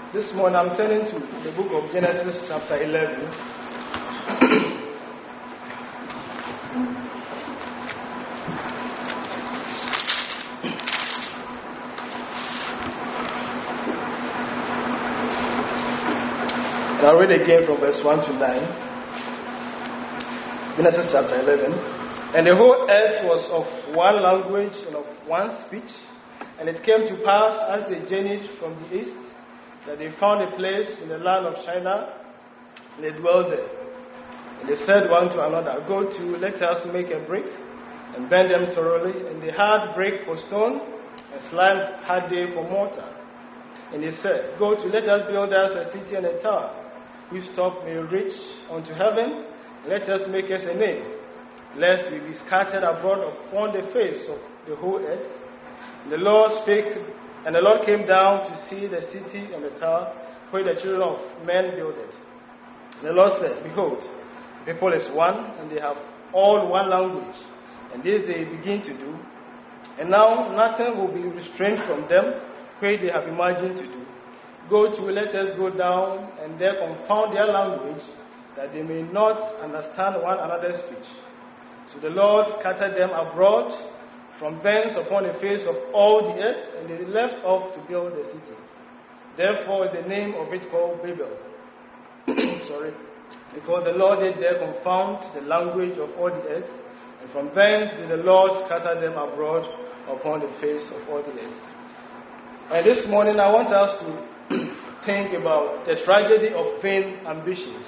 This morning I'm turning to the book of Genesis chapter 11. And I'll read again from verse 1 to 9. Genesis chapter 11. And the whole earth was of one language and of one speech. And it came to pass as they journeyed from the east, that they found a place in the land of Shinar, and they dwelled there. And they said one to another, Go to, let us make a brick, and bend them thoroughly. And they had brick for stone, and slime had they for mortar. And they said, Go to, let us build us a city and a tower, whose top may reach unto heaven, and let us make us a name, lest we be scattered abroad upon the face of the whole earth. And the Lord spake, and the Lord came down to see the city and the tower where the children of men builded. The Lord said, Behold, the people is one, and they have all one language, and this they begin to do. And now nothing will be restrained from them where they have imagined to do. Go to, let us go down, and there confound their language, that they may not understand one another's speech. So the Lord scattered them abroad from thence upon the face of all the earth, and they left off to build the city. Therefore is the name of it called Babel. Sorry. Because the Lord did there confound the language of all the earth, and from thence did the Lord scatter them abroad upon the face of all the earth. And this morning I want us to think about the tragedy of vain ambitions.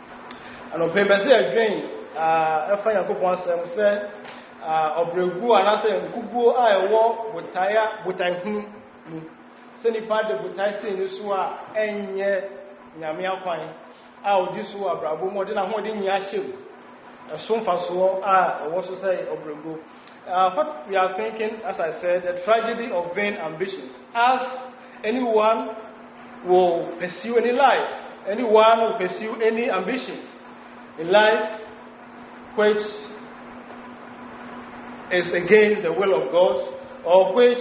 And on paper say again, if I can say, Obregu anase nkuguo a ewo butaihu mu se nipa de butai se ni so a enye nyame akwan a odi so abrabo mo de na ho de nya hyew esomfa so a ewo so say Obregu. What we are thinking, as I said, the tragedy of vain ambitions. As anyone will pursue any life, anyone will pursue any ambitions in life which is against the will of God, or which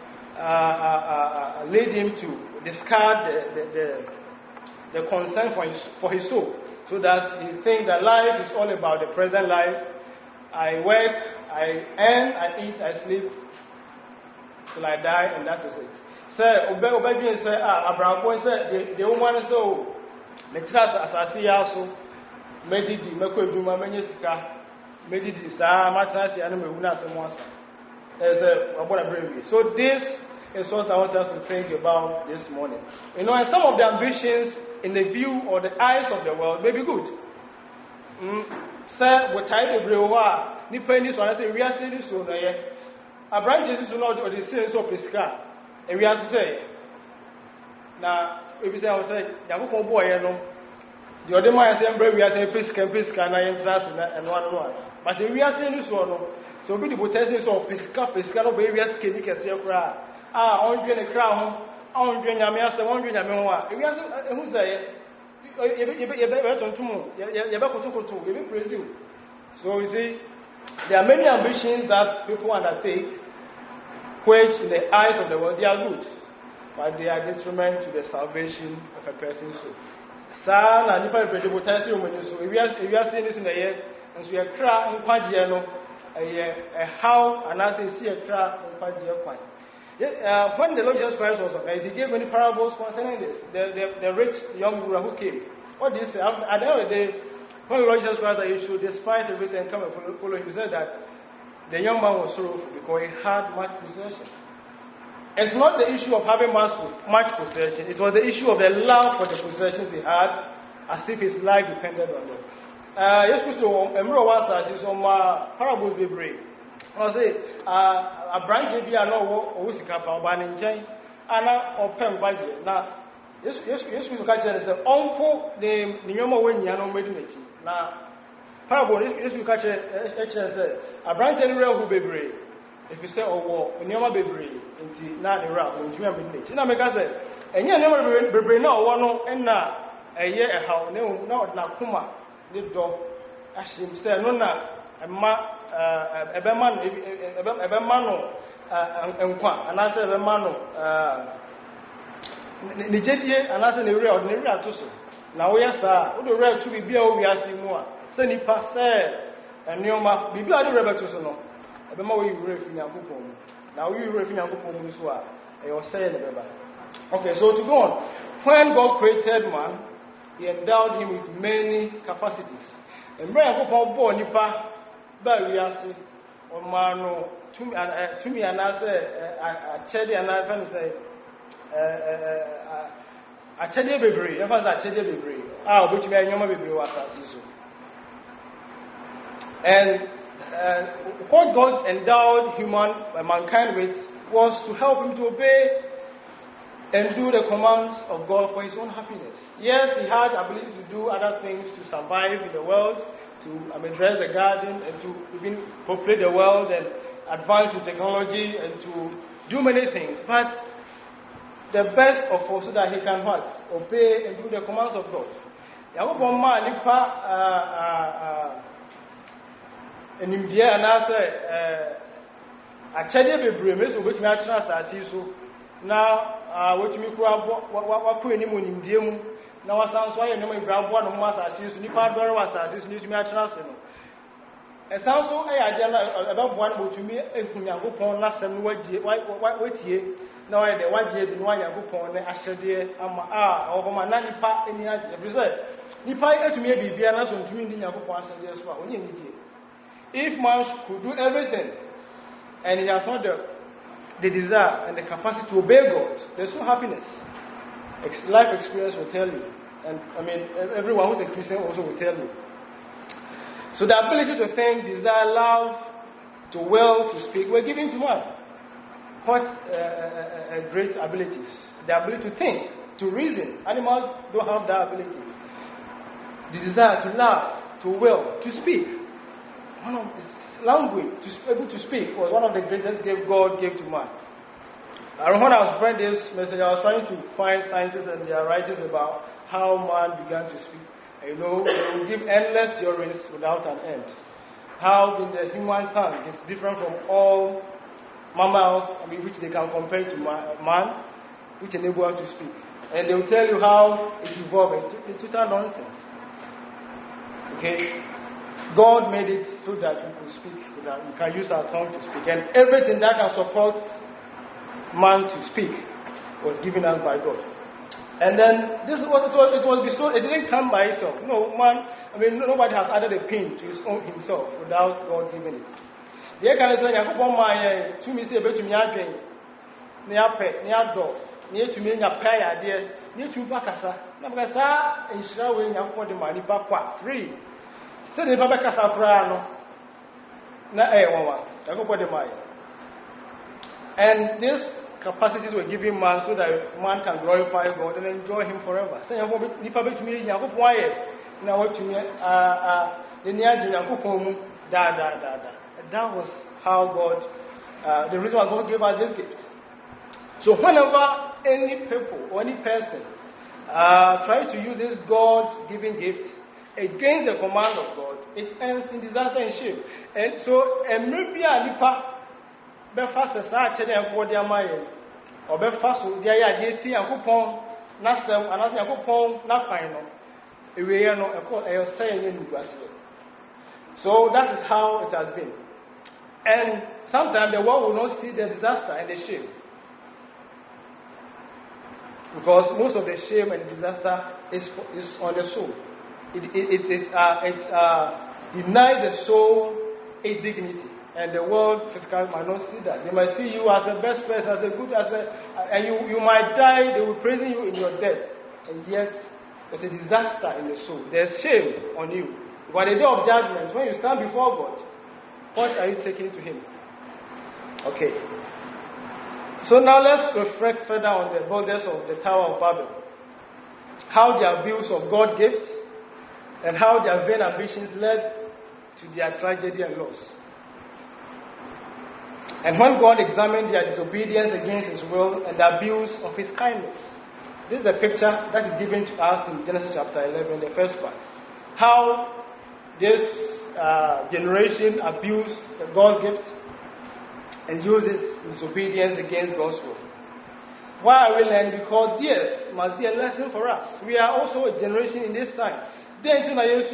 lead him to discard the concern for his soul, so that he thinks that life is all about the present life. I work, I earn, I eat, I sleep till I die, and that is it. Say, obey say, Abraham said, the woman is so, the class as I see also, medidi, meko duma, menyesika. Medidi, sa, matanasi, and mehuna, someone. So this is what I want us to think about this morning. You know, and some of the ambitions in the view or the eyes of the world may be good. Sir, what type of brewer, Nippeni, so I say, we are saying this so a branch is not or the sense of the sky. And we have to say, now, if you say, I will say, Yabu boy, the other man said, we are saying, Pisca, and I am and one. But if we are saying this one, so be the potential of Pisca, no baby, can you see a cry? On doing a crown, on doing a master, on doing a memoir. If you are who's there, you're better to praise you. So you see, there are many ambitions that people undertake, which in the eyes of the world they are good, but they are detriment to the salvation of a person's soul. Son and if I pray potential when you so if you are seeing this in the year, and so you cry and quadriano, a how and as you see a cry and quadriano. When the Lord Jesus Christ was on earth, he gave many parables concerning this. The rich young ruler who came. What did he say? At the end of the day, when the Lord Jesus Christ said, you should despise everything and come and follow him, he said that the young man was sorrowful because he had much possession. It's not the issue of having much possession. It was the issue of the love for the possessions he had, as if his life depended on them. Yes, Christo, Emro was as on my parables be brave. I say, a branch of the no Usikapa, Banin, Anna or Pem Baji. Now, yes, we catch it as the uncle, the Nyomo when Yano Medinity. Now, parable, yes, we catch it as a branch anywhere who be brave. If you say, oh, well, when you're be brave, into not a rap, when you have been late. You know, make us say, and you never be brave, no one, and now a year a how, no, not Kuma, the dog, as she said, no, a man, and I said, a man, Nijedie and as an area ordinary atoso. Now we are sir, the red to be we are seeing more. Send it past and Neoma, be bloody rebel to no. The more we refi Yankupon. Now we refi Yankupon is what I was saying. Okay, so to go on. When God created man, He endowed him with many capacities. And when Yankupon born Nipa, but we are seeing on Mano to me and I say, I check and I say, a chede bebre, ever that chede bebre. Which may nyoma bebre was as and what God endowed mankind with was to help him to obey and do the commands of God for his own happiness. Yes, he had the ability to do other things to survive in the world, to address the garden, and to even populate the world and advance in technology and to do many things. But the best of all, so that he can what? Obey and do the commands of God. And in the and answer, a chede bebre, so which matches as so now, what you what put any moon in Dim. Now, I sounds why you know my brown one of Masters, Nipa Dora was as you match us. It sounds so about one to me if we are upon last time what year. Now, I the 1 year in 1 year upon the Asher, or my nanny part in the answer. Nipa to me be an answer to me in your upon as well. If man could do everything and he has not the desire and the capacity to obey God, there's no happiness. Life experience will tell you, and I mean everyone who's a Christian also will tell you. So the ability to think, desire, love, to will, to speak, were given to man. What great abilities! The ability to think, to reason. Animals don't have that ability. The desire to love, to will, to speak. One of his language, to be able to speak, was one of the greatest gifts God gave to man. And when I was reading this message, I was trying to find scientists and their writings about how man began to speak. And they will give endless theories without an end. How in the human tongue is different from all mammals, which they can compare to man, which enable us to speak. And they will tell you how it evolved. It's total nonsense. Okay? God made it so that we could speak, that we can use our tongue to speak. And everything that can support man to speak was given us by God. And then this is what it was bestowed. It didn't come by itself. No man, nobody has added a pin to his own himself without God giving it. The can say, I go my to me say about me again. Near pet, near dog, near to me in a pay idea, near to Bakasa. Nabasa is showing up for the money papa free. So the Babaka Saprano, na Ewa, I go for the money. And these capacities were given man so that man can glorify God and enjoy Him forever. Say, Nipa bet me, Yaku Poye, now what to me, the Niaji Yaku da. That was how God, the reason why God gave us this gift. So whenever any people or any person try to use this God-given gift against the command of God, it ends in disaster and shame. And so, maybe a nipa be fast as I tell them for their mind, or be fast with their idea and coupon, Nasem, and as a coupon, not final. We are not a saying in Brazil. So that is how it has been. And sometimes the world will not see the disaster and the shame. Because most of the shame and disaster is on the soul. It denies the soul its dignity, and the world physically might not see that. They might see you as the best person, as a good, and you might die. They will praise you in your death, and yet there's a disaster in the soul. There's shame on you. But the day of judgment, when you stand before God, what are you taking to Him? Okay. So now let's reflect further on the builders of the Tower of Babel. How their views of God's gifts and how their vain ambitions led to their tragedy and loss. And when God examined their disobedience against His will and the abuse of His kindness. This is the picture that is given to us in Genesis chapter 11, the first part. How this generation abused God's gift and used its disobedience against God's will. Why are we learning? Because this must be a lesson for us. We are also a generation in this time. Then to if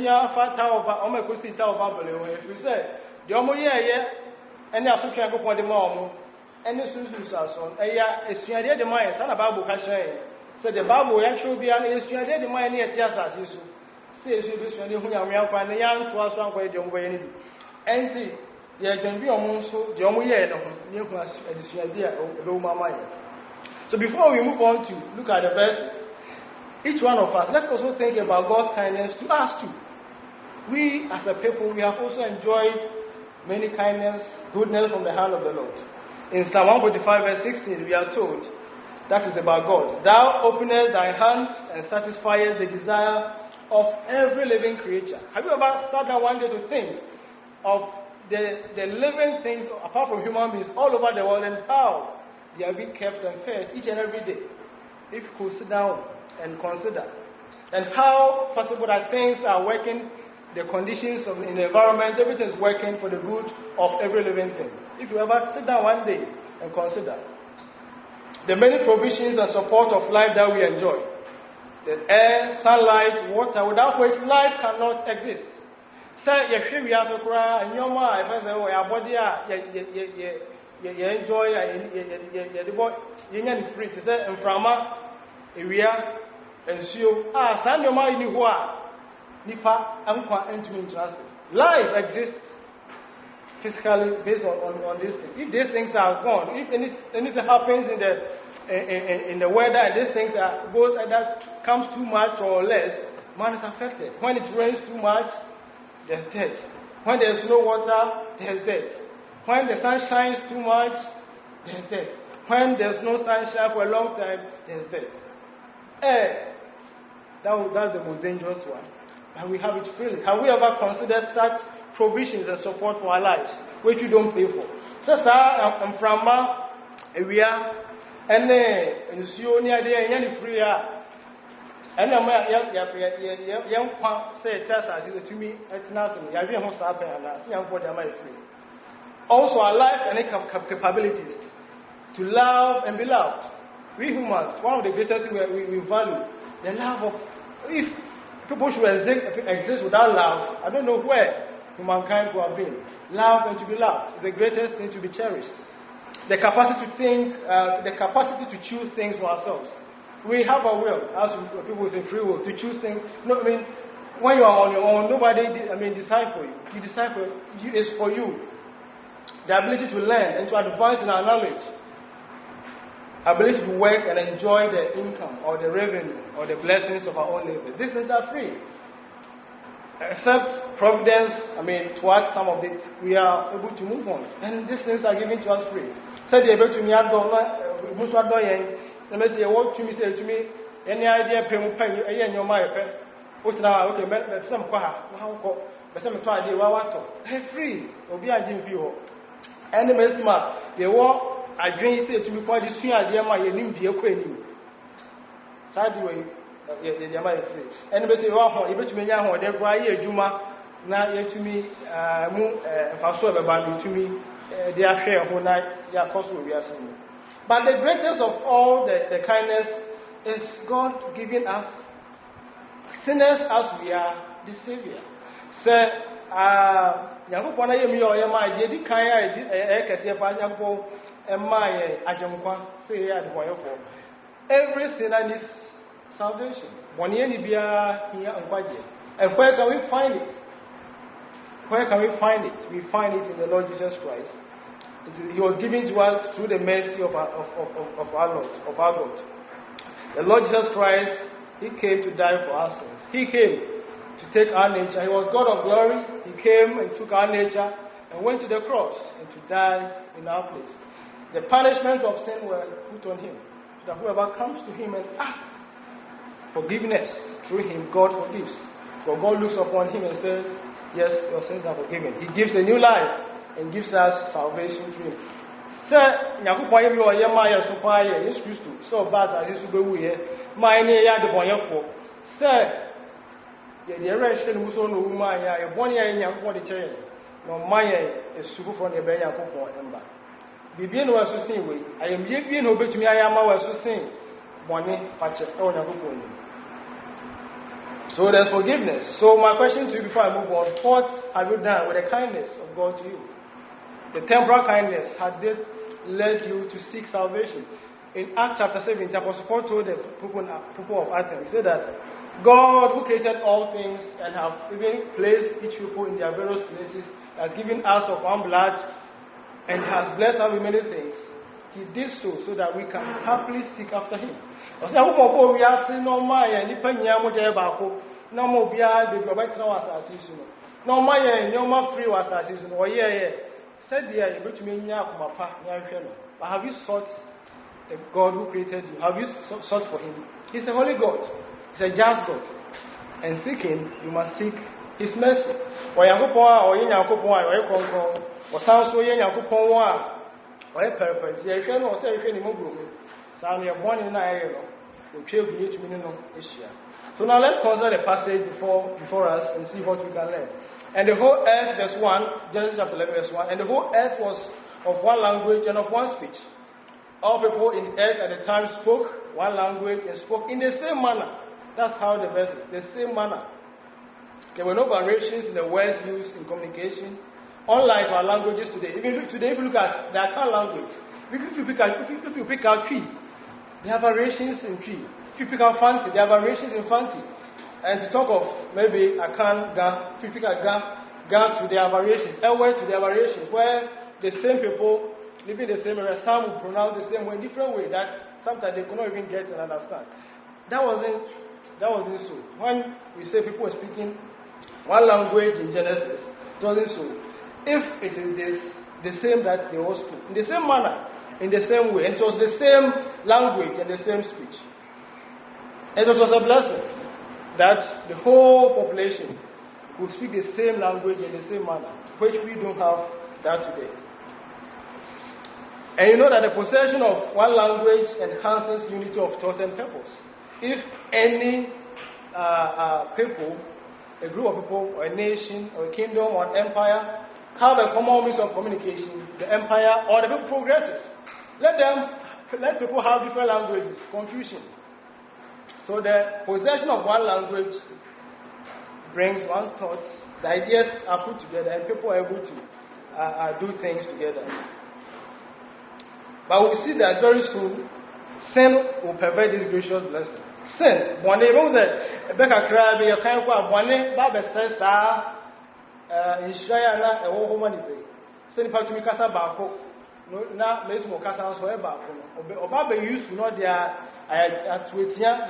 we say the omo and also can go for the mom and the Susan Sasson, a stranger the mind, son of Babu Cashay. Said the Babu actually be an stranger the mind near Tiasa. Says you this when you are find the young to us one way, don't way. And see, there can be almost the omo near us a stranger, low my mind. So before we move on to look at the verses, each one of us, let's also think about God's kindness to us too. We as a people, we have also enjoyed many kindness, goodness from the hand of the Lord. In Psalm 145 verse 16, we are told, that is about God. Thou openest thy hands and satisfiest the desire of every living creature. Have you ever sat down one day to think of the living things apart from human beings all over the world and how they are being kept and fed each and every day? If you could sit down and consider, and how possible that things are working, the conditions in the environment, everything is working for the good of every living thing. If you ever sit down one day and consider the many provisions and support of life that we enjoy, the air, sunlight, water, without which life cannot exist. Say, we have to cry, and your mind, your body, you enjoy, you free to say, and from area, and so, send your mind in Nipa Amqua entering into us. Life exists physically based on these things. If these things are gone, if anything happens in the weather and these things goes either comes too much or less, man is affected. When it rains too much, there's death. When there's no water, there's death. When the sun shines too much, there's death. When there's no sunshine for a long time, there's death. That's the most dangerous one. And we have it freely. Have we ever considered such provisions and support for our lives, which you don't pay for? So, I'm from area, and then you near there, and free. And I'm young say, Tessa, to me, at nothing. I really want to happen, and I see I'm for them free. Also, our life and capabilities to love and be loved. We humans, one of the greatest things we value, the love of. If people should exist without love, I don't know where humankind would have been. Love and to be loved is the greatest thing to be cherished. The capacity to think, the capacity to choose things for ourselves. We have a will, as people say, free will, to choose things. No, I mean, when you are on your own, nobody, decide for you. You decide for you, it's for you. The ability to learn and to advance in our knowledge. Ability to work and enjoy the income or the revenue or the blessings of our own labor. These things are free. Except providence, towards some of it, we are able to move on. And these things are given to us free. So they're able to me, I don't know, let me say, what to me, say to me, any idea, pay in your mind, what's now, okay, but some but some try to do free, or be a gym view. And the best man, they walk. I drink say to me, "Why this year, dear my name be a queen?" Sadly, dear my free. And they say, "Oh, if you may know, they cry a Juma, now yet to me, Faso Babami to me, they are share whole night, they are possible we are seeing." But the greatest of all the kindness is God giving us sinners as we are the Savior. Say, Yankupon, I am your my dear, the kind I can say, and my Ajamqua, say at Hoyoko. Every sinner needs salvation. One year, here and Kwaji. And where can we find it? Where can we find it? We find it in the Lord Jesus Christ. He was given to us through the mercy of our Lord, of our God. The Lord Jesus Christ, He came to die for our sins. He came to take our nature. He was God of glory. He came and took our nature and went to the cross and to die in our place. The punishment of sin were put on Him, so that whoever comes to Him and asks forgiveness through Him, God forgives. For God looks upon him and says, yes, your sins are forgiven. He gives a new life and gives us salvation through him. Sir, Yakupa, you are Yamaya Supaya, yes, Christ, so bad as you go here. My name is the boy. Sir, the erection was on the woman, a 1 year in Yakupa, the chair. No, my is super from the Benya Copo ember. Bibian was to sing way. I am being obey to me, I am always to sing. Money, patch, so there's forgiveness. So my question to you before I move on, what have you done with the kindness of God to you? The temporal kindness, had it led you to seek salvation? In Acts chapter 17, Apostle Paul told the people of Athens, he said that God, who created all things and have even placed each people in their various places, has given us of one blood and has blessed us with many things. He did so that we can happily seek after him. We are saying no more and no more beer, the Roberto assassin. No more and no more free assassin. Or said the able to me but have you sought the God who created you? Have you sought for him? He's a holy God, he's a just God. And seeking, you must seek his mercy. Or or purpose, the Asian or say any more group. Sound your born in Ireland, will trail the issue. So now let's consider the passage before us and see what we can learn. And the whole earth, verse 1, Genesis chapter 11, verse 1, and the whole earth was of one language and of one speech. All people in earth at the time spoke one language and spoke in the same manner. That's how the verse is, the same manner. There were no variations in the words used in communication. Unlike our languages today, even today, if you look at the Akan language, if you pick out tree, there are variations in tree. If you pick out Fanti, there are variations in Fanti. And to talk of maybe Akan, Ga, if you pick out Ga to their variations, Ewe to their variations, where the same people living the same area, some will pronounce the same way in different way that sometimes they could not even get and understand. That wasn't so. When we say people were speaking one language in Genesis, it wasn't so. If it is the same that they all spoke, in the same manner, in the same way, and it was the same language and the same speech. And it was a blessing that the whole population could speak the same language in the same manner, which we don't have that today. And you know that the possession of one language enhances unity of thought and purpose. If any people, a group of people, or a nation, or a kingdom, or an empire, have a common means of communication, the empire or the people progresses. Let people have different languages, confusion. So the possession of one language brings one thought, the ideas are put together and people are able to do things together. But we see that very soon, sin will pervert this gracious blessing. Sin, one day, Becca Crabby, a kind of one day, Baba says, Israel, a woman, send part to me, Casa Barco, not Miss Mocassa, so ever. Obaba used to know their Twitia,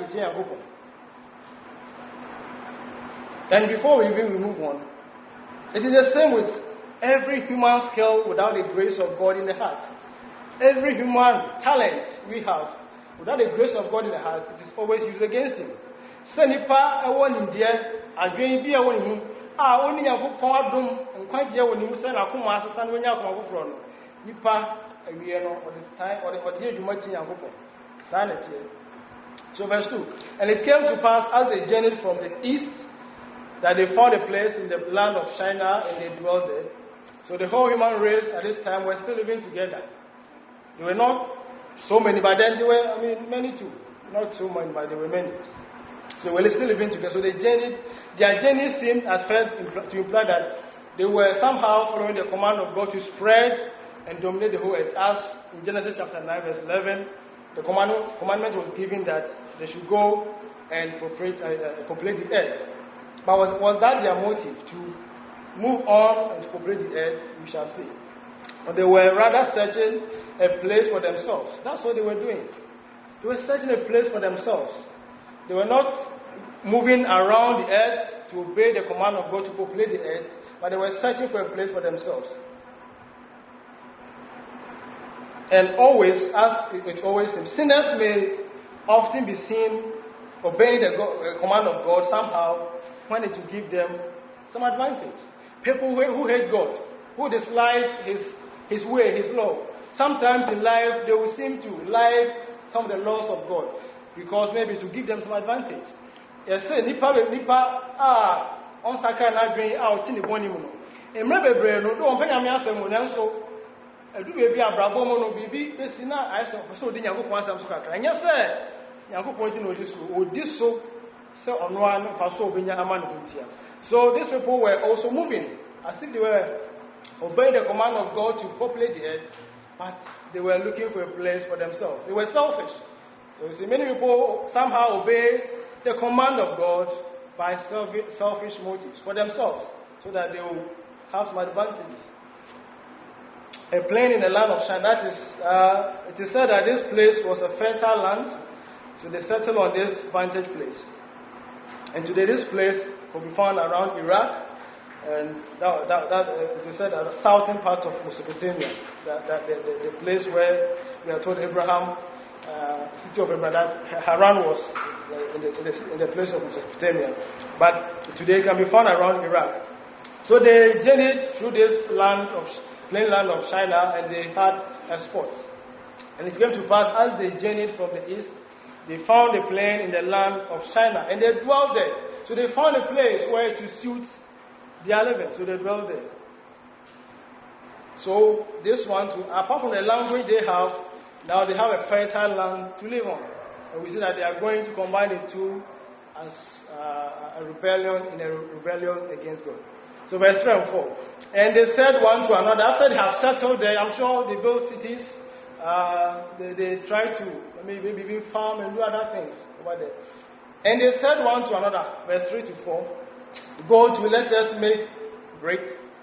and before we even move on, it is the same with every human skill without the grace of God in the heart. Every human talent we have, without the grace of God in the heart, it is always used against him. Senipa, I want in there, I gain be a one. Only a book pardon and quite here when you send a commas and when you have a from Nipa, a year or the time or the year you might see a book. Sanity. So, verse 2. And it came to pass as they journeyed from the east that they found a place in the land of Shinar and they dwelled there. So, the whole human race at this time were still living together. They were not so many, but then they were, many too. Not so many, but they were many. So, they were still living together. So, they journeyed. Their journey seemed at first to imply that they were somehow following the command of God to spread and dominate the whole earth. As in Genesis chapter 9, verse 11, the commandment was given that they should go and populate the earth. But was that their motive, to move on and to populate the earth? We shall see. But they were rather searching a place for themselves. That's what they were doing. They were searching a place for themselves. They were not moving around the earth to obey the command of God to populate the earth, but they were searching for a place for themselves. And always, as it always seems, sinners may often be seen obeying the command of God somehow when it will give them some advantage. People who hate God, who dislike His way, His law, sometimes in life they will seem to like some of the laws of God because maybe to give them some advantage. Yes, nipa on saka na adwen out in the boni mu no. Emre bebre no do on penya me asem no nso do baby abrabo mo no bibi besina I say so di Nyankopon asam so kakra nya say Nyankopon ti no odi so say ono an fa so obenya ama no ntia. So these people were also moving as if they were obeying the command of God to populate the earth, but they were looking for a place for themselves. They were selfish. So you see, many people somehow obey the command of God by selfish motives for themselves, so that they will have some advantages. A plain in the land of Shinar, that is, it is said that this place was a fertile land, so they settled on this vantage place. And today this place could be found around Iraq, and it is said that the southern part of Mesopotamia, that the place where we are told Abraham, city of Abraham, that Haran was in the place of Mesopotamia, but today it can be found around Iraq. So they journeyed through this plain land of Shinar, and they had a spot. And it came to pass, as they journeyed from the east, they found a plain in the land of Shinar, and they dwelt there. So they found a place where to suit their living, so they dwelt there. So this one, apart from the language they have, now they have a fertile land to live on. And we see that they are going to combine the two as a rebellion against God. So verse 3 and 4. And they said one to another, after they have settled there, I'm sure they built cities, they try to maybe even farm and do other things over there. And they said one to another, verse 3 to 4, go to, let us make brick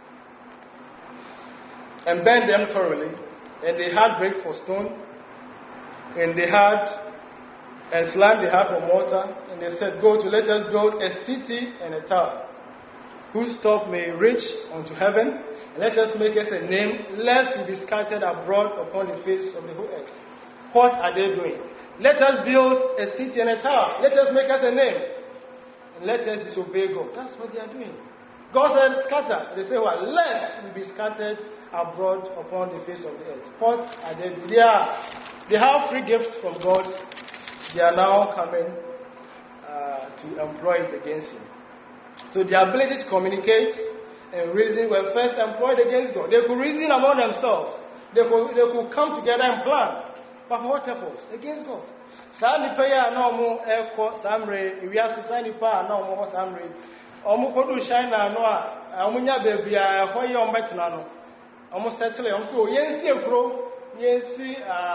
and burn them thoroughly. And they had brick for stone, and they had slime they had for mortar. And they said, go to, let us build a city and a tower, whose top may reach unto heaven, and let us make us a name, lest we be scattered abroad upon the face of the whole earth. What are they doing? Let us build a city and a tower. Let us make us a name, and let us disobey God. That's what they are doing. God said, scatter. They say, well, lest we be scattered abroad upon the face of the earth. What are they doing? They have free gifts from God. They are now coming to employ it against Him. So the ability to communicate and reason were first employed against God. They could reason among themselves. They could come together and plan. But for what purpose? Against God. Sani paya na omo eko samre iwiase sani pa na omo samre omo kodu Shinar no a omo nya baby a hoye omo betena no omo settle omo so yensi ekro yensi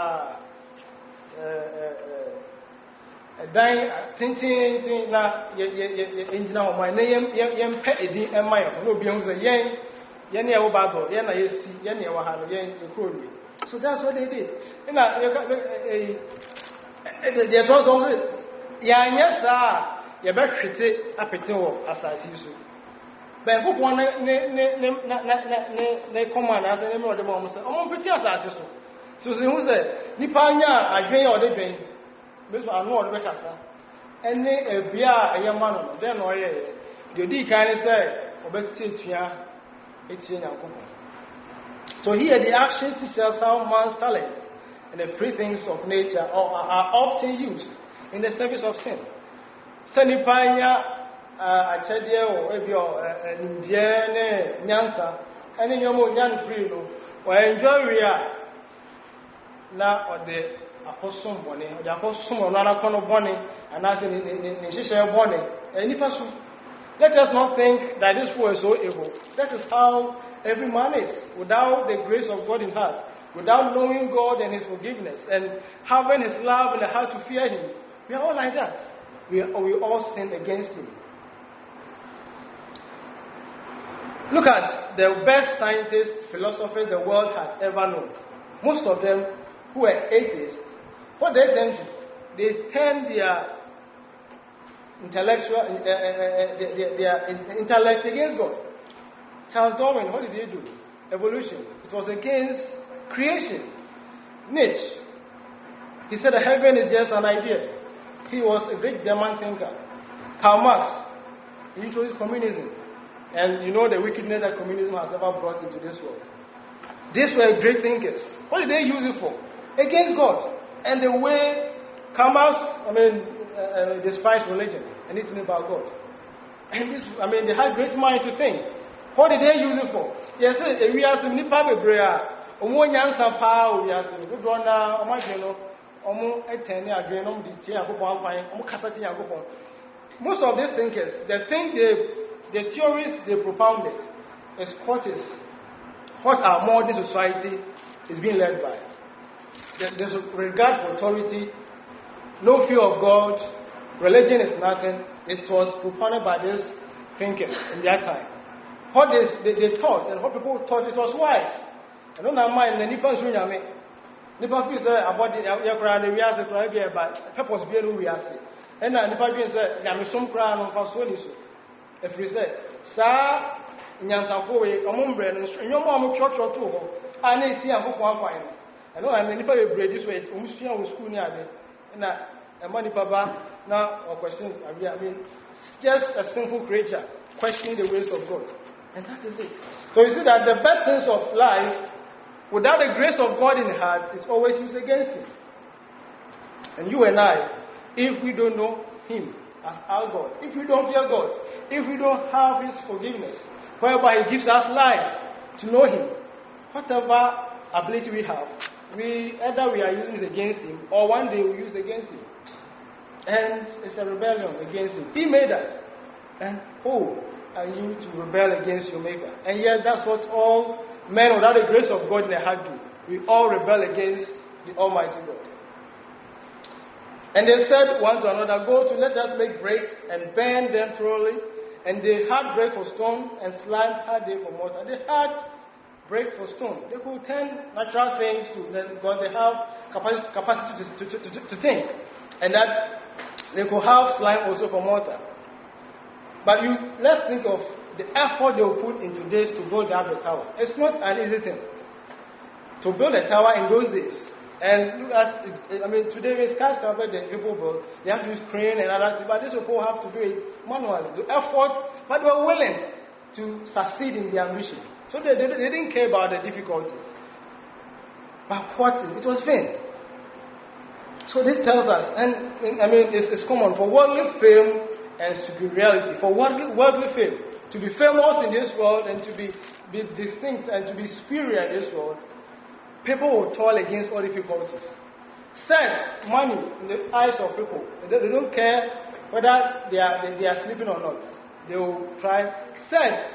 dan tintin na engina ho man na yem pe edin ema ye no bi hu say yen ye wo Bible yen na yesi yen ye wo ha no yen ekro ni. So that's what they did. They told us, yes, sir, you better treat it a petty as I see so. But who want to command as the name of the moment? I'm pretty as I see so. So, who said, Nipanya, I drink all the pain. This one, I know the Becassa. And a beer, a young man, then or you did kind of say, obey it's in our company. So here the action teaches how man's talent and the free things of nature are often used in the service of sin. Sanipanya achedia o ebio ndie ne nyansa ene nyomo nyan free no o enjoy ria na ode akosom bone ode akosom no na kono bone anase ne hihye bone enipa so. Let us not think that this world is so evil. That is how every man is, without the grace of God in heart, without knowing God and His forgiveness, and having His love in the heart to fear Him. We are all like that. We all sin against Him. Look at the best scientists, philosophers the world has ever known. Most of them who are atheists, what they tend to do, they turn their intellect against God. Charles Darwin, what did he do? Evolution. It was against creation. Nietzsche, he said that heaven is just an idea. He was a great German thinker. Karl Marx, he introduced communism. And you know the wickedness that communism has ever brought into this world. These were great thinkers. What did they use it for? Against God. And the way Karl Marx, despised religion, anything about God. And they had great minds to think. What did they use it for? Yes, we are some nipa bebrea omo nyansa pa o wiase do do na omagye no omo etene adwen no de tie Yakobon afan omo kasati Yakobon. Most of these thinkers, the theories they propounded is what our modern society is being led by. There's a regard for authority, no fear of God, religion is nothing. It was propounded by these thinkers in their time. What they thought and what people thought it was wise. I don't know mind the Nippon Sunyame. Nippon feels about the Yakra, the Rias, but purpose being who we are. And Nippon feels that Yamisum crown of Fasoliso. If we say, Sir, Nyansafoe, Omumbre, and your mom church or two, I need to see a book one fine. I know I'm Nippon bread this way, Umusian was school near there. And a money papa now or questions. I mean, just a sinful creature questioning the ways of God. And that is it. So you see that the best things of life, without the grace of God in the heart, is always used against him. And you and I, if we don't know him as our God, if we don't fear God, if we don't have his forgiveness, whereby he gives us life to know him, whatever ability we have, either we are using it against him, or one day we use it against him. And it's a rebellion against him. He made us. And who are you to rebel against your maker? And yet that's what all men without the grace of God in their heart do. We all rebel against the Almighty God. And they said one to another, go to let us make bread and burn them thoroughly. And they had bread for stone and slime had they for mortar. They had bread for stone. They could turn natural things to God. They have capacity to think. And that they could have slime also for mortar. But let's think of the effort they will put into this to build up the tower. It's not an easy thing to build a tower in those days. And look at it, I mean, today with skyscraper the people build, they have to use crane and other things, but these people have to do it manually. The effort, but they were willing to succeed in their mission. So they didn't care about the difficulties. But it was vain. So this tells us, and I mean, it's common for worldly fame and superiority, for worldly fame, to be famous in this world and to be distinct and to be superior in this world. People will toil against all difficulties. Sex, money in the eyes of people. They don't care whether they are sleeping or not. They will try. Sex,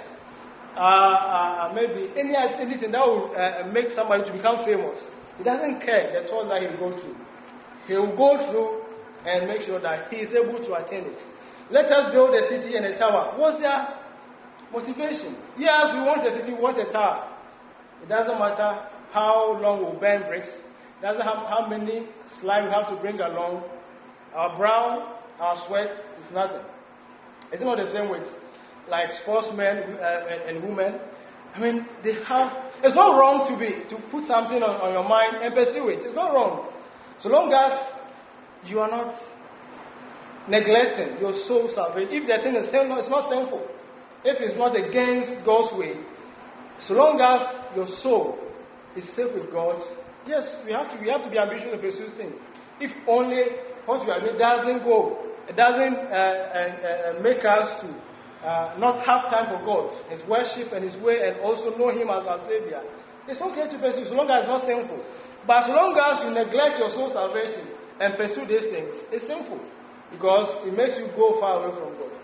maybe anything that will make somebody to become famous. He doesn't care the toil that he will go through. He will go through and make sure that he is able to attain it. Let us build a city and a tower. What's their motivation? Yes, we want a city, we want a tower. It doesn't matter how long we'll burn bricks. It doesn't have how many slime we have to bring along. Our brown, our sweat is nothing. It's not the same with like sportsmen and women. I mean, it's not wrong to put something on your mind and pursue it. It's not wrong. So long as you are not neglecting your soul salvation. If the thing is sinful, it's not sinful. If it's not against God's way, so long as your soul is safe with God, yes, we have to be ambitious to pursue things. If only what we are doing doesn't go, it doesn't make us to not have time for God, His worship and His way, and also know Him as our Savior. It's okay to pursue so long as it's not sinful. But so long as you neglect your soul salvation and pursue these things, it's sinful because it makes you go far away from God.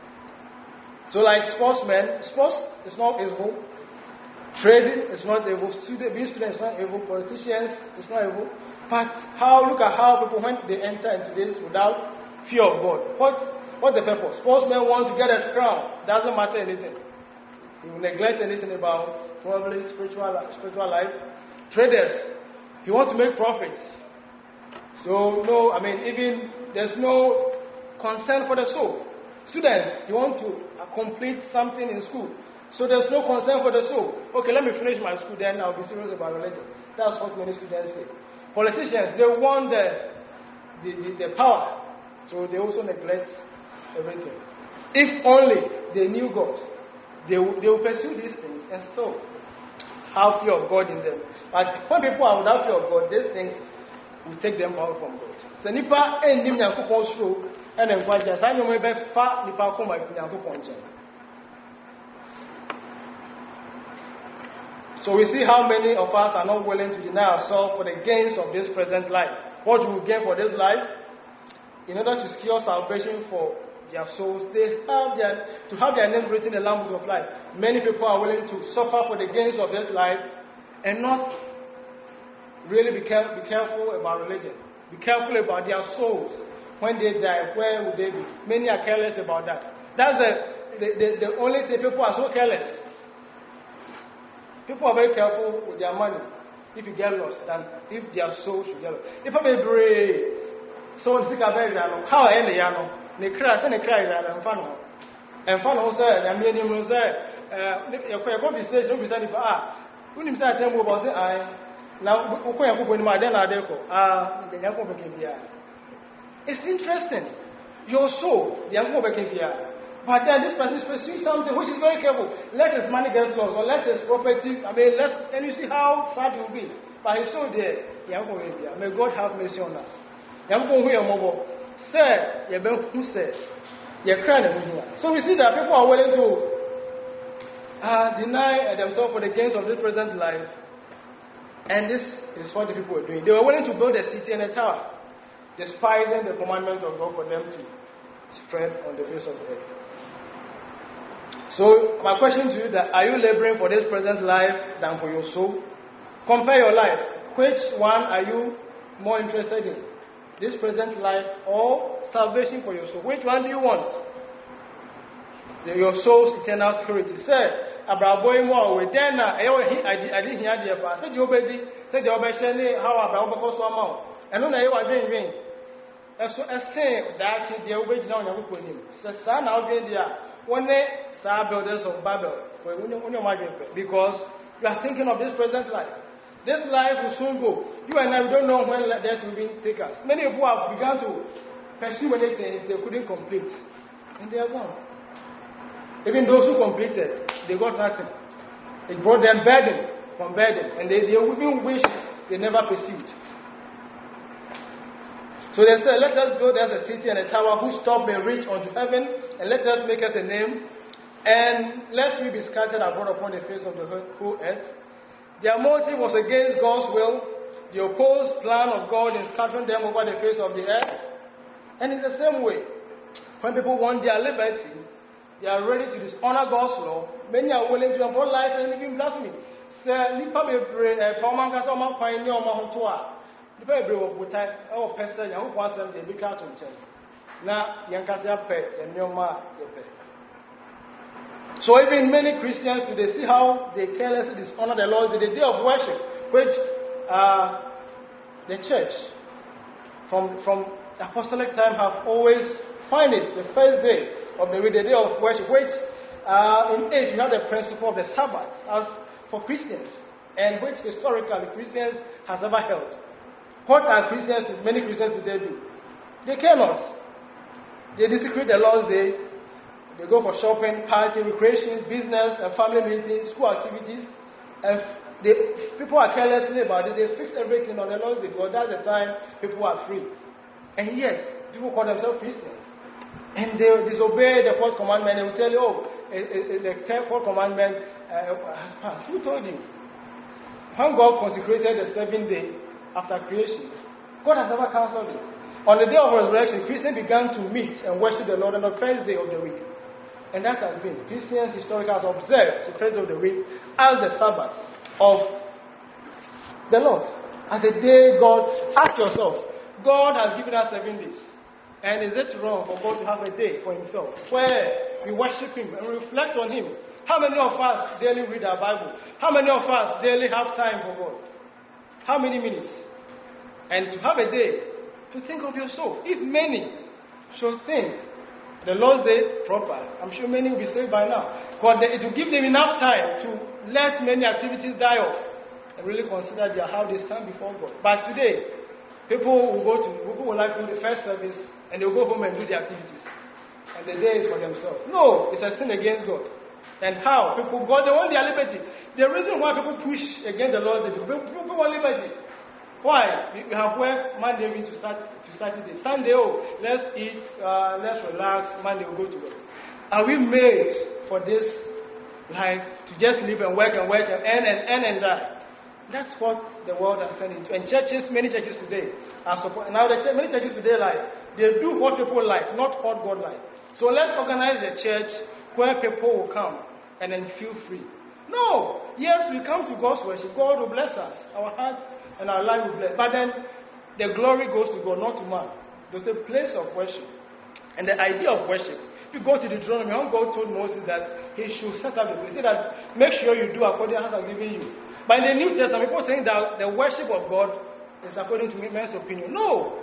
So, like sportsmen, sports is not evil. Trading is not evil. Being students is not evil. Politicians is not evil. But look at how people, when they enter into this without fear of God. What's the purpose? Sportsmen want to get a crown. Doesn't matter anything. You neglect anything about probably spiritual life. Traders, you want to make profits. So even there's no concern for the soul. Students, you want to complete something in school. So there's no concern for the soul. Okay, let me finish my school, then I'll be serious about religion. That's what many students say. Politicians, they want the power. So they also neglect everything. If only they knew God, they will pursue these things and still have fear of God in them. But when people are without fear of God, these things will take them out from God. So nipa endim Nyankopon stroke and enquire sa nyoma be fa nipa koma Nyankopon chen. So we see how many of us are not willing to deny ourselves for the gains of this present life. What do we gain for this life? In order to secure salvation for their souls, they have to have their name written in the Lamb Book of Life. Many people are willing to suffer for the gains of this life and not really be careful about religion. Be careful about their souls. When they die, where will they be? Many are careless about that. That's the only thing. People are so careless. People are very careful with their money if you get lost than if their soul should get lost. If I'm a brave, so sick of it, how I am the yano, they crash and they cry and fun. And fun also, and many will say, you're going to stage, don't be standing for when you start telling me about it, now, when my then are there, it's interesting. Your soul, the young but then this person is pursuing something which is very careful. Let his money get lost or let his property, and you see how sad it will be. But his soul there, may God have mercy on us. So we see that people are willing to deny themselves for the gains of this present life. And this is what the people were doing. They were willing to build a city and a tower, despising the commandment of God for them to spread on the face of the earth. So, my question to you is that are you laboring for this present life than for your soul? Compare your life. Which one are you more interested in? This present life or salvation for your soul? Which one do you want? Your soul's eternal security. Say, Abraham more with then I didn't hear the past. Said you obey, said the obey how Abraham cost one more. And then I was doing. So I say that the obey down your book with him. So, son, I'll be there. When they start builders of Babel, because you are thinking of this present life. This life will soon go. You and I, we don't know when death will take us. Many people have begun to pursue anything they couldn't complete. And they are gone. Even those who completed, they got nothing. It brought them burden from burden. And they even wish they never pursued. So they said, let us build us a city and a tower whose top may reach unto heaven, and let us make us a name, and lest we be scattered abroad upon the face of the whole earth. Their motive was against God's will, the opposed plan of God in scattering them over the face of the earth. And in the same way, when people want their liberty, they are ready to dishonor God's law. Many are willing to avoid life and even blasphemy. Say, nipa bebre, paman kasa oman kwani oman hotoa. Nipa bebre wobutai, person ya who wants them to be out on check. Na yankasa pe, yanyoma yepe. So even many Christians today see how they carelessly dishonor the Lord in the day of worship, which the church from apostolic time have always find it the first day of the day of worship, which in age we have the principle of the Sabbath as for Christians, and which historically Christians has ever held. What are many Christians today do? They cannot. They desecrate the Lord's day. They go for shopping, party, recreation, business, and family meetings, school activities. And people are carelessly about it. They fix everything on the Lord's day because that's the time people are free. And yet, people call themselves Christians. And they disobey the fourth commandment. They will tell you, the fourth commandment has passed. Who told you? When God consecrated the seventh day after creation, God has never cancelled it. On the day of resurrection, Christians began to meet and worship the Lord on the first day of the week. And that has been, Christians historically have observed the first day of the week as the Sabbath of the Lord. As the day God, ask yourself, God has given us 7 days. And is it wrong for God to have a day for himself where we worship him and reflect on him? How many of us daily read our Bible? How many of us daily have time for God? How many minutes? And to have a day to think of your soul. If many should think the Lord's day proper, I'm sure many will be saved by now. Because it will give them enough time to let many activities die off and really consider how they stand before God. But today, people will like to do the first service and they'll go home and do the activities. And the day is for themselves. No, it's a sin against God. And how? They want their liberty. The reason why people push against the Lord, people want liberty. Why? We have work Monday to Saturday. Sunday, let's eat, let's relax. Monday we'll go to work. Are we made for this life to just live and work and earn and die. That's what the world has turned into. And many churches today are supporting. Now, many churches today, they do what people like, not what God likes. So let's organize a church where people will come and then feel free. No. Yes, we come to God's worship. God will bless us. Our hearts and our life will bless. But then the glory goes to God, not to man. There's a place of worship. And the idea of worship. If you go to Deuteronomy, how God told Moses that he should set up the place. He said that make sure you do according to what I've given you. But in the New Testament, people are saying that the worship of God is according to men's opinion. No.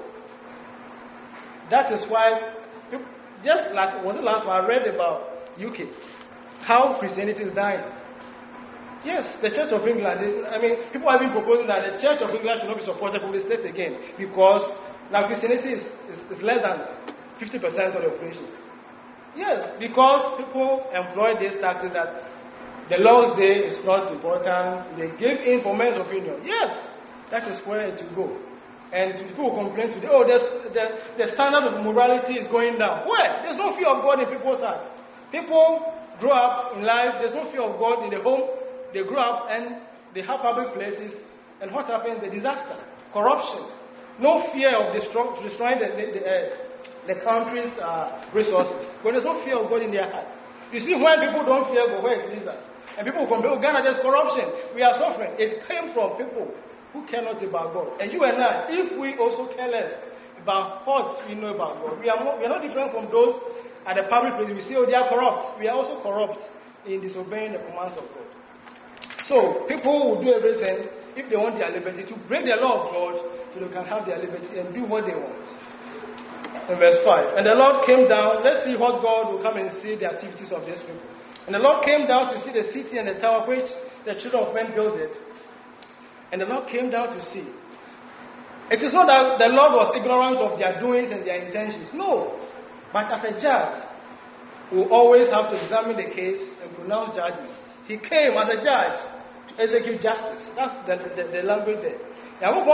That is why, just like was the last one I read about UK, how Christianity is dying. Yes, the Church of England, people have been proposing that the Church of England should not be supported from the state again because now Christianity is less than 50% of the population. Yes, because people employ these tactics that the Lord's Day is not important. They give in for men's opinion. Yes, that is where it will go. And people complain today, the standard of morality is going down. Where? There's no fear of God in people's hearts. People grow up in life, there's no fear of God in the home. They grow up and they have public places. And what happens? The disaster, corruption. No fear of destroying the country's resources. But there's no fear of God in their heart. You see, when people don't fear God, where it leads us. And people complain, Ghana, there's corruption. We are suffering. It came from people who care not about God. And you and I, if we also care less about what we know about God, we are not different from those at the public place. We say, they are corrupt. We are also corrupt in disobeying the commands of God. So, people will do everything if they want their liberty to break the law of God so they can have their liberty and do what they want. In verse 5, and the Lord came down. Let's see what God will come and see the activities of these people. And the Lord came down to see the city and the tower which the children of men built it. And the Lord came down to see. It is not that the Lord was ignorant of their doings and their intentions. No. But as a judge, who always have to examine the case and pronounce judgment. He came as a judge to execute justice. That's the language there. God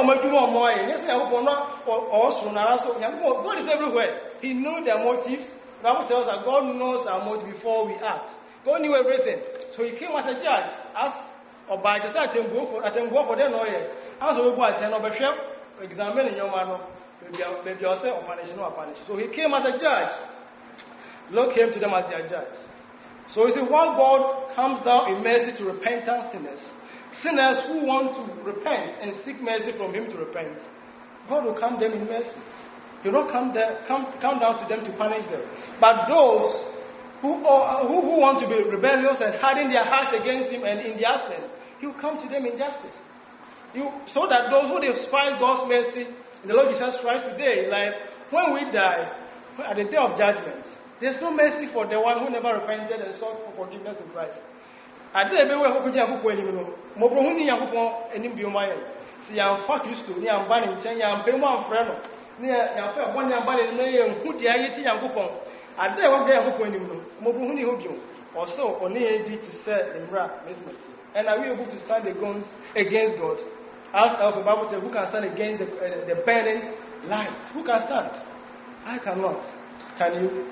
is everywhere. He knew their motives. The Bible tells us that God knows our motives before we act. God knew everything. So he came as a judge. As by the time for them, as we go at examining your man, maybe yourself or punish or punish. So he came as a judge. Lord came to them as their judge. So you see, when God comes down in mercy to repentant sinners who want to repent and seek mercy from Him to repent, God will come them in mercy. He will not come down to them to punish them. But those who want to be rebellious and harden their hearts against Him and in their sin, He will come to them in justice. So that those who despise God's mercy, the Lord Jesus Christ today, like when we die, at the day of judgment, there's no mercy for the one who never repented and sought for forgiveness in Christ. I did everywhere who could have put any Mobroni Yampon and Imbumayan. See, I'm fuck used to near banning 10 young Pema Freno. Near Yampa, 1 young banning, and put the Ayeti and Coupon. I dare one day I hope when you Mobroni Hobio, or so, or near to say in rap, and are we able to stand against God? Ask the Bible says, who can stand against the burning light? Who can stand? I cannot. Can you?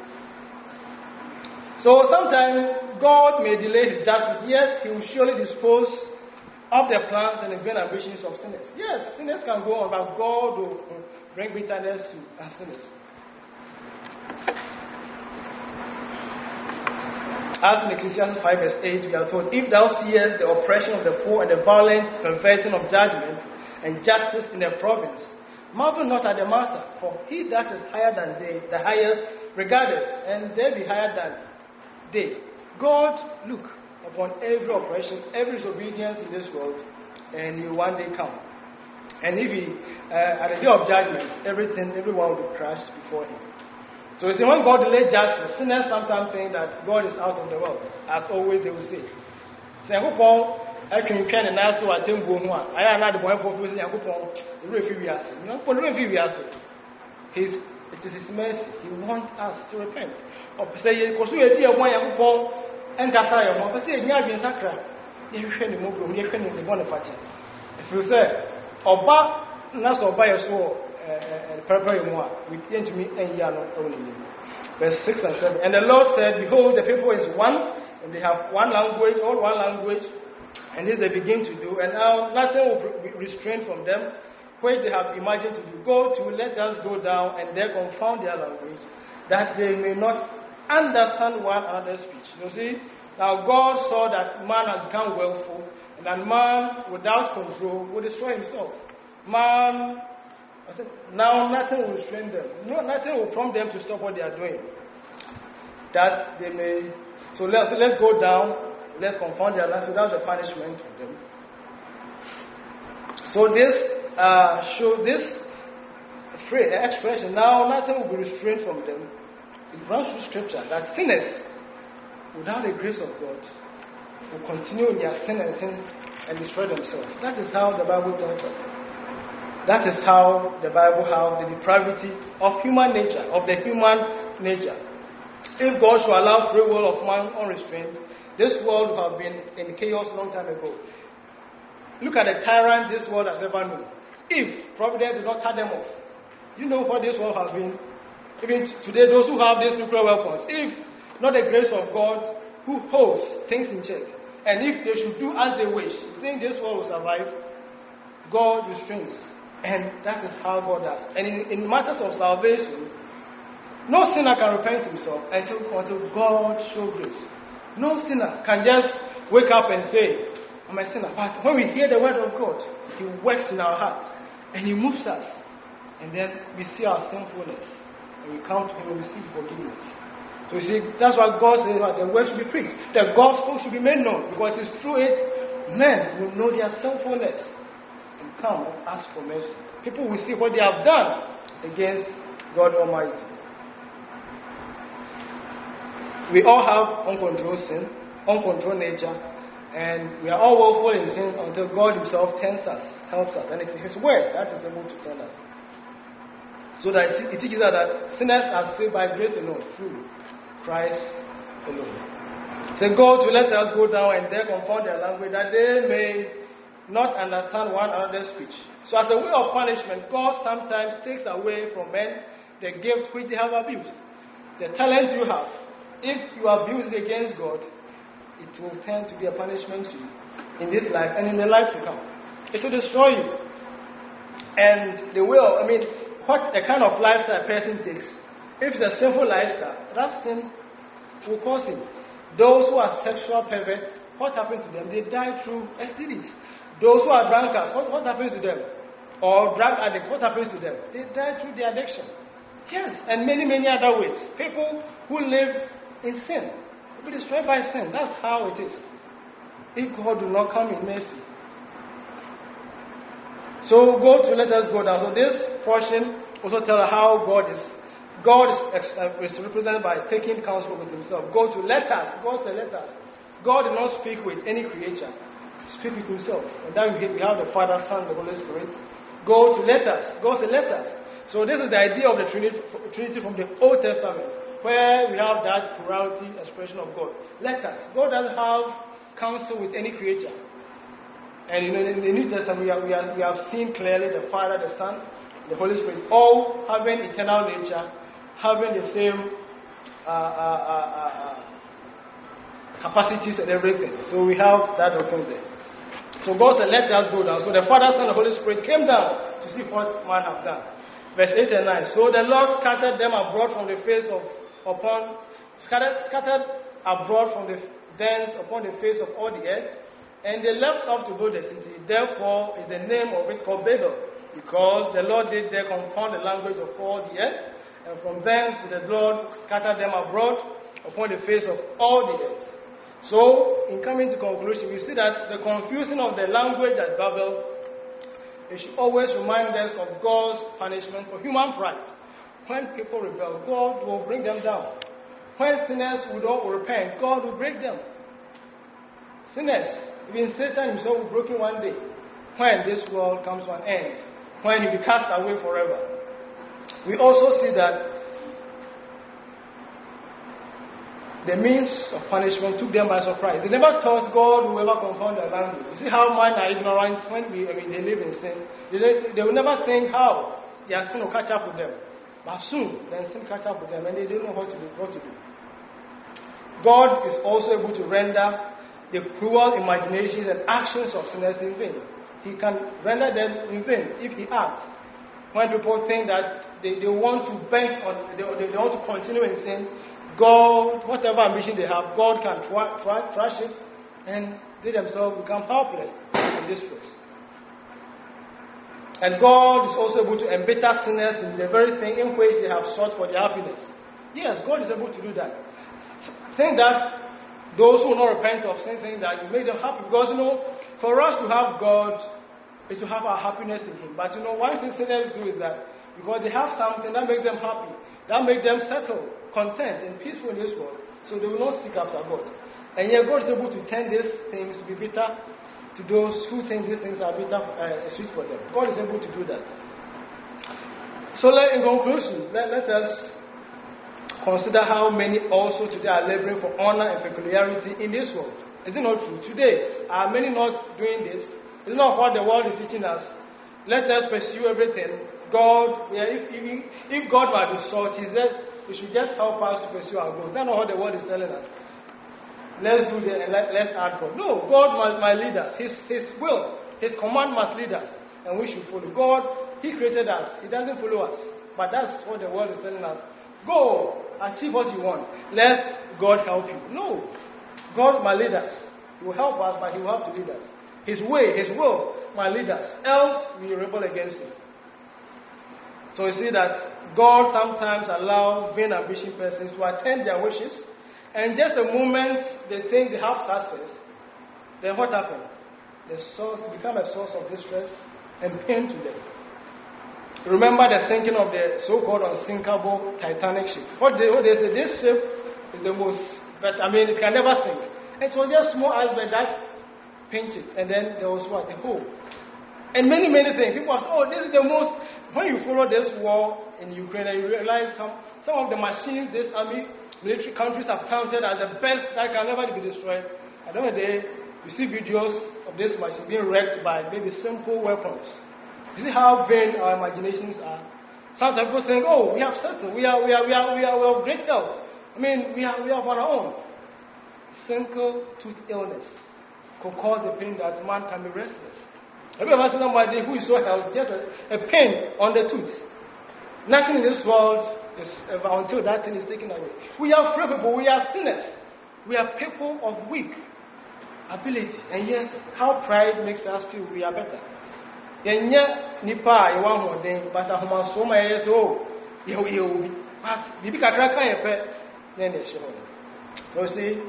So sometimes God may delay His justice, yet He will surely dispose of the plans and the vain ambitions of sinners. Yes, sinners can go on, but God will bring bitterness to sinners. As in Ecclesiastes 5 verse 8, we are told, if thou seest the oppression of the poor and the violent perverting of judgment and justice in their province, marvel not at the matter, for he that is higher than they, the highest regarded, and they be higher than they. God look upon every oppression, every disobedience in this world, and He will one day come. And if He, at the day of judgment, everyone will be crushed before Him. So you see, when God delays justice, sinners sometimes think that God is out of the world. As always, they will say, I can can and ask what I am not the boy for using Yakupon, the refuse. For the refuse, it is His mercy. He wants us to repent. Or say, because we are one Yakupon and Kasaya, but say, you have been sacred. You can move from your friend in the Bonaparte. If you say, Oba, not so by a soul, prepare more, with me and Yano only. Verse 6 and 7. And the Lord said, behold, the people is one, and they have one language, and this they begin to do, and now nothing will be restrained from them, which they have imagined to do. Go to, let us go down, and there confound their language, that they may not understand one another's speech. You see, now God saw that man has become willful, and that man without control will destroy himself. Man, now nothing will restrain them. No, nothing will prompt them to stop what they are doing. That they may. So let's go down. Let's confound their language. So that's the punishment for them. So this this expression. Now nothing will be restrained from them. It runs through Scripture that sinners, without the grace of God, will continue in their sin and destroy themselves. That is how the Bible tells us. That is how the Bible has the depravity of human nature, of the human nature. If God should allow free will of man unrestrained, this world would have been in chaos a long time ago. Look at the tyrant this world has ever known. If providence did not cut them off, you know what this world has been? Even today, those who have these nuclear weapons, if not the grace of God who holds things in check, and if they should do as they wish, you think this world will survive? God restrains. And that is how God does. And in matters of salvation, no sinner can repent himself until God shows grace. No sinner can just wake up and say, I'm a sinner. But when we hear the word of God, He works in our heart and He moves us. And then we see our sinfulness. And we come to Him and receive forgiveness. So you see, that's why God says that the word should be preached. The gospel should be made known. Because it is through it, men will know their sinfulness and come and ask for mercy. People will see what they have done against God Almighty. We all have uncontrolled sin, uncontrolled nature, and we are all willful in sin until God Himself turns us, helps us. And it is His word that is able to turn us. So that it teaches us that sinners are saved by grace alone, through Christ alone. So God to let us go down and there confound their language, that they may not understand one another's speech. So as a way of punishment, God sometimes takes away from men the gift which they have abused. The talent you have, if you abuse it against God, it will tend to be a punishment to you in this life and in the life to come. It will destroy you. And the will, what the kind of lifestyle a person takes, if it's a sinful lifestyle, that sin will cause him. Those who are sexual perverts, what happens to them? They die through STDs. Those who are drunkards, what happens to them? Or drug addicts, what happens to them? They die through the addiction. Yes, and many, many other ways. People who live in sin will be destroyed by sin. That's how it is. If God do not come in mercy. So God to let us go down. So this portion also tells how God is represented by taking counsel with Himself. God to let us. God said let us. God did not speak with any creature. He speaks with Himself. And then we have the Father, Son, the Holy Spirit. God to let us. God said let us. So this is the idea of the Trinity from the Old Testament, where we have that plurality expression of God. Let us. God doesn't have counsel with any creature. And in the New Testament, we have seen clearly the Father, the Son, the Holy Spirit, all having eternal nature, having the same capacities and everything. So we have that open there. So God said, let us go down. So the Father, Son, and Holy Spirit came down to see what man have done. Verse 8 and 9. So the Lord scattered them abroad from the face of scattered abroad from the thence upon the face of all the earth, and they left off to build the city. Therefore is the name of it called Babel, because the Lord did there confound the language of all the earth, and from thence the Lord scattered them abroad upon the face of all the earth. So, in coming to conclusion, we see that the confusion of the language at Babel, it should always remind us of God's punishment for human pride. When people rebel, God will bring them down. When sinners would not repent, God will break them. Sinners, even Satan himself will be broken one day. When this world comes to an end, when he will be cast away forever. We also see that the means of punishment took them by surprise. They never thought God will ever confound their language. You see how men are ignorant when they live in sin. They will never think how their sin will catch up with them. But soon, then sin catch up with them and they don't know what to do. God is also able to render the cruel imaginations and actions of sinners in vain. He can render them in vain if he acts. When people think that they want to bank on, they want to continue in sin, God, whatever ambition they have, God can trash it, and they themselves become helpless in this place. And God is also able to embitter sinners in the very thing in which they have sought for their happiness. Yes, God is able to do that. Think that those who will not repent of sin, think that you make them happy. Because, for us to have God is to have our happiness in Him. But, one thing sinners do is that because they have something that makes them happy, that makes them settle, content, and peaceful in this world, so they will not seek after God. And yet God is able to turn these things to be bitter to those who think these things are bitter, sweet for them. God is able to do that. So in conclusion, let us consider how many also today are laboring for honor and peculiarity in this world. Is it not true? Today, are many not doing this? It's not what the world is teaching us. Let us pursue everything. God, if God were to sort, He said, He should just help us to pursue our goals. That's not what the world is telling us. Let's do that and let's add God. No, God must lead us. His will, His command must lead us, and we should follow. God, He created us. He doesn't follow us. But that's what the world is telling us. Go, achieve what you want. Let God help you. No, God must lead us. He will help us, but He will have to lead us. His way, His will must lead us. Else we rebel against Him. So you see that God sometimes allows vain ambition persons to attain their wishes, and just the moment they think they have success, then what happens? The source become a source of distress and pain to them. Remember the sinking of the so-called unsinkable Titanic ship. What they say, this ship is the most, but it can never sink. It was just small iceberg that pinched it, and then there was what? A hole. And many, many things. People say, this is the most. When you follow this war in Ukraine, you realize some of the machines this military countries have counted as the best that can never be destroyed. At the end of the day, you see videos of this machine being wrecked by maybe simple weapons. You see how vain our imaginations are. Sometimes people think, we have settled. We are of great health. We have on our own. Simple tooth illness could cause the pain that man can be restless. Have you ever seen somebody who is so healthy, just a pain on the tooth? Nothing in this world is ever until that thing is taken away. We are free people, we are sinners. We are people of weak ability. And yet, how pride makes us feel we are better. And yet, nipa, you want more than, but I have so many years old. But, the big crack can't pay, then they show. So, see,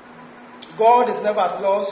God is never at loss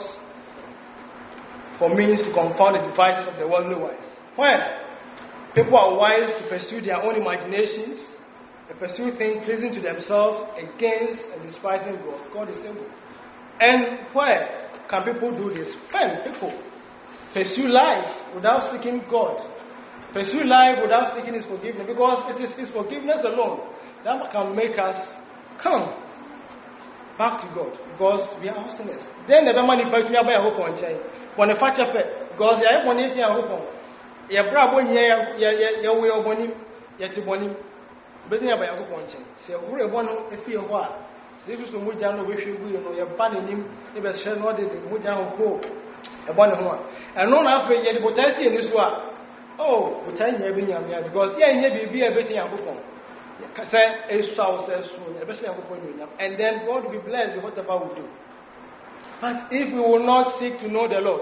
for means to confound the devices of the worldly wise. When people are wise to pursue their own imaginations, and pursue things pleasing to themselves against and despising God, God is able. And where can people do this? When people pursue life without seeking God, pursue life without seeking His forgiveness, because it is His forgiveness alone that can make us come back to God, because we are all sinners. Then the money person you buy a hope on chain. When the father pay, because you have one is your hope. You bravo here, your way of money, yet to money. But you have a hope on chain. Say, we're one if you are. This is the Mujano wish you will, you're banning him, if a shell not the Mujano go. A one one. And none after yet, but I see in this one. But I never knew because here be a bit in hope. Say, a spouse says soon, and then God will be blessed with whatever we do. But if we will not seek to know the Lord,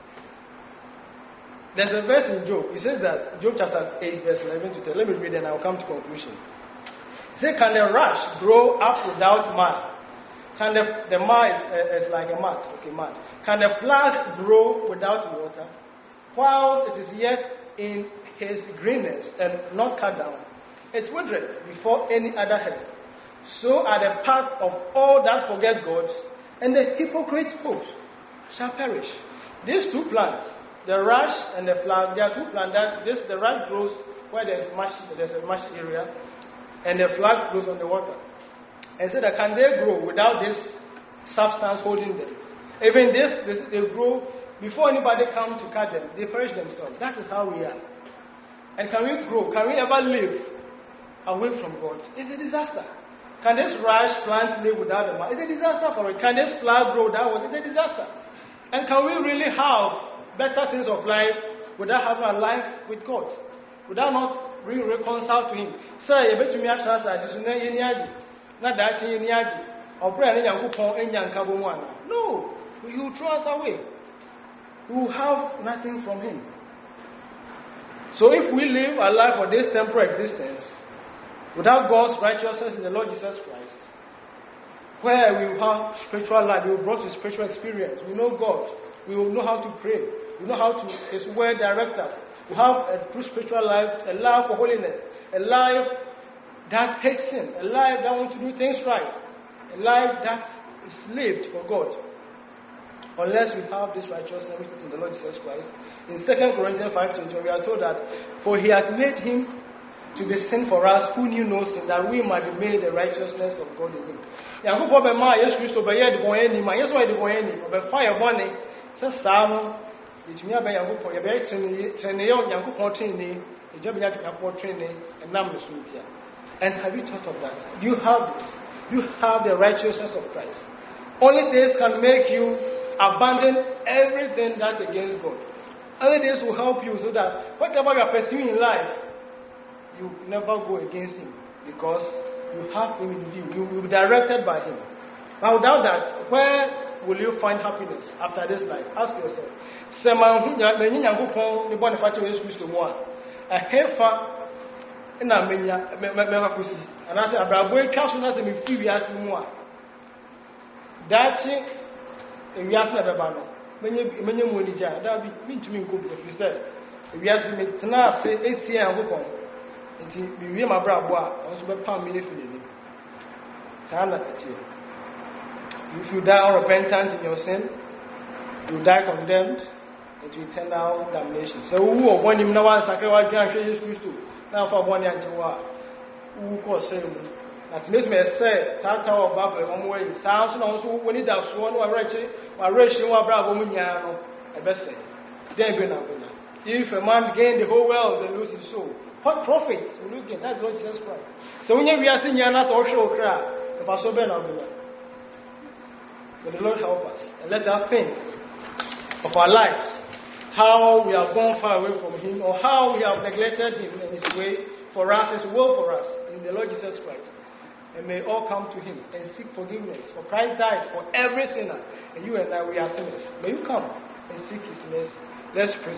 there's a verse in Job. It says that, Job chapter 8, verse 11 to 10. Let me read it and I'll come to conclusion. It says, can the rush grow up without mud? Can the mud is like a mat. Okay, mud. Can the flax grow without water? While it is yet in his greenness and not cut down, it withereth before any other herb. So are the paths of all that forget God, and the hypocrite hopes shall perish. These two plants, the rush and the flax, there are two plants. The rush grows where there's a marsh area, and the flax grows on the water. And so that can they grow without this substance holding them? Even they grow before anybody comes to cut them. They perish themselves. That is how we are. And can we grow? Can we ever live away from God? It's a disaster. Can this rice plant live without a man? It's a disaster for it. Can this flower grow without water? It's a disaster. And can we really have better things of life without having a life with God? Without not being reconciled to Him? Say, you bet me a chance that you know not that you or pray and no, He will throw us away. We will have nothing from Him. So if we live a life for this temporal existence, without God's righteousness in the Lord Jesus Christ, where we will have spiritual life, we will be brought to spiritual experience, we know God, we will know how to pray, we know how to, His word direct us. We have a true spiritual life, a life for holiness, a life that hates sin, a life that wants to do things right, a life that is lived for God. Unless we have this righteousness which is in the Lord Jesus Christ. In 2 Corinthians 5:20, we are told that, for He has made Him to be sin for us who knew no sin, that we might be made the righteousness of God in Him. Yankopon be ma Yesu Christo be ye de bon ani ma Yesu de bon ani be fire bone se saa no etumi aba Yankopon ye be trene ye Yankopon trene e je be ya Yankopon trene enam no suntia. And have you thought of that? You have this. You have the righteousness of Christ. Only this can make you abandon everything that's against God. Only this will help you so that whatever you are pursuing in life, you never go against Him because you have Him in view. You will be directed by Him. But without that, where will you find happiness after this life? Ask yourself. We ask never ban. Many money jar. That be mean to me go if you said. We ask me tonight say 8 years and go on. Until we my brother also be pound me for the if you die unrepentant in your sin, you die condemned into eternal damnation. So who or one him no one sacrifice can show Jesus Christ. Now for one year who cause sin. That makes me say, Tata or Baba, one way, sounds and also when it does one or wretched, or ratio or bravo, I best say. Then be now. If a man gain the whole world and lose his soul, what profit will you get? That's Lord Jesus Christ. So when we are seeing Yanas or show cry, if I so bad, may the Lord help us and let us think of our lives, how we have gone far away from Him, or how we have neglected Him in His way for us, His will for us in the Lord Jesus Christ. And may all come to Him and seek forgiveness. For Christ died for every sinner. And you and I, we are sinners. May you come and seek His mercy. Let's pray.